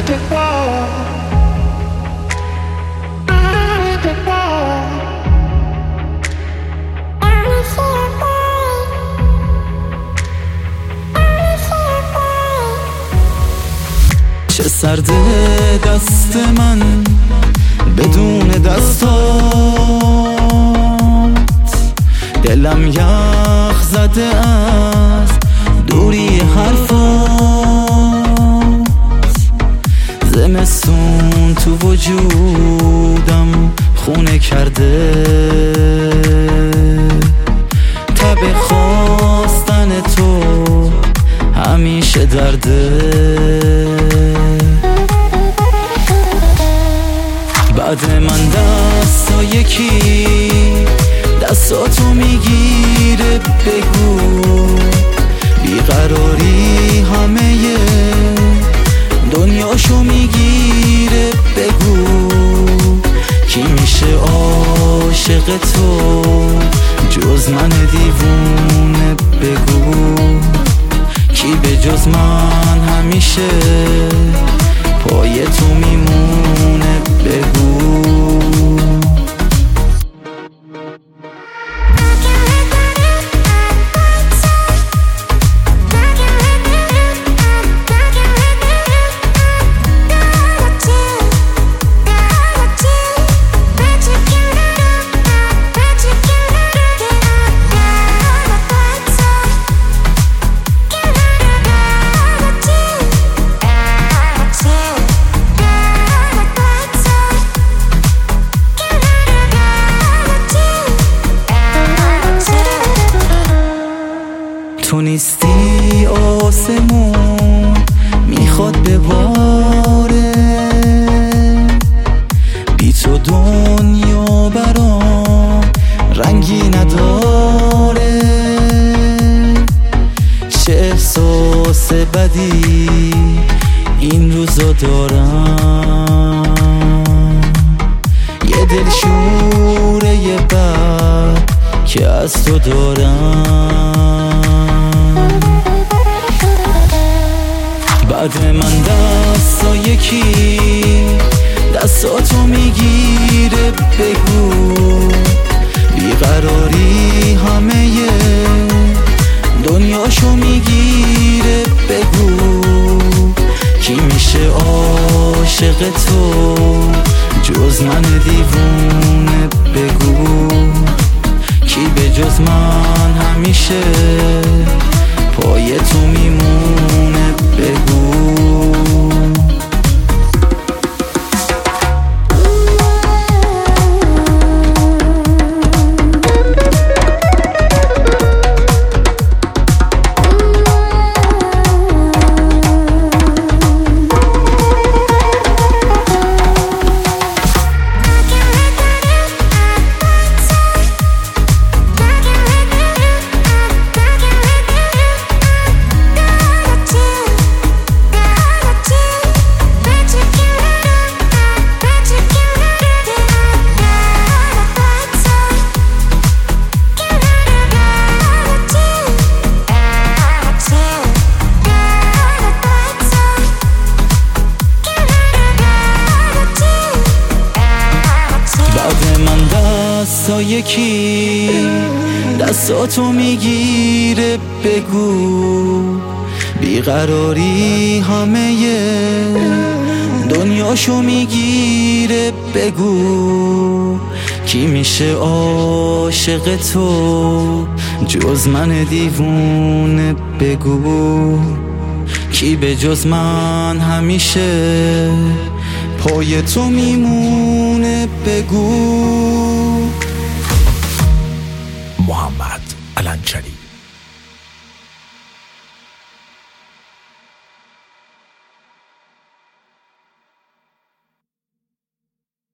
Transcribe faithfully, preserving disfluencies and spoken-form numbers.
چه سرده دست من بدون دستات، دلم یخ زده از دوری حرفات، زمستون تو وجودم خونه کرده، تب خواستن تو همیشه درده. بعد من دستا یکی دستاتو میگیره، بگو بیقراری همه دنیاشو میگیره، بگو کی میشه عاشق تو جز من دیوونه، بگو کی به جز من همیشه پای تو میمونه، بگو. تو نیستی آسمون میخواد بباره، بی تو دنیا برام رنگی نداره، چه احساس بدی این روزا دارم، یه دلشوره یه بد که از تو دارم. بعد من دستا یکی دستاتو میگیره، بگو بیقراری همه دنیاشو میگیره، بگو کی میشه عاشق تو جز من دیوونه، بگو کی به جز من همیشه پای تو میمونه، بگو. دستا یکی دستاتو میگیره، بگو بیقراری همه دنیاشو میگیره، بگو کی میشه عاشق تو جز من دیوونه، بگو کی به جز من همیشه پای تو میمونه، بگو.